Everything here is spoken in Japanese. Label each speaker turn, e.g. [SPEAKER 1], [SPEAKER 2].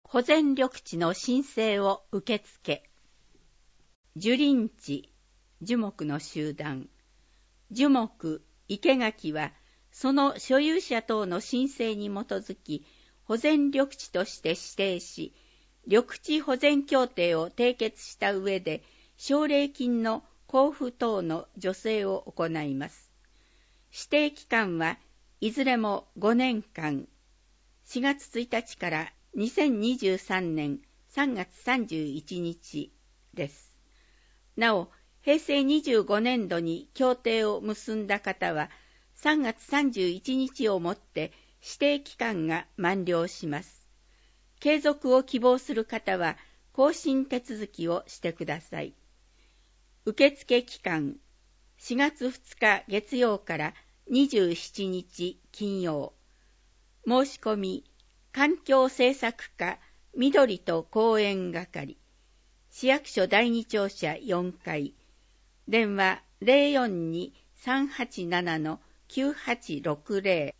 [SPEAKER 1] 保全緑地の申請を受け付け。樹林地、樹木の集団。樹木、生垣は、その所有者等の申請に基づき、保全緑地として指定し、緑地保全協定を締結した上で、奨励金の交付等の助成を行います。指定期間はいずれも5年間、4月1日から2023年3月31日です。なお、平成25年度に協定を結んだ方は、3月31日をもって指定期間が満了します。継続を希望する方は、更新手続きをしてください。受付期間、4月2日月曜から27日金曜。申し込み、環境政策課緑と公園係、市役所第二庁舎4階、電話 042-387-9860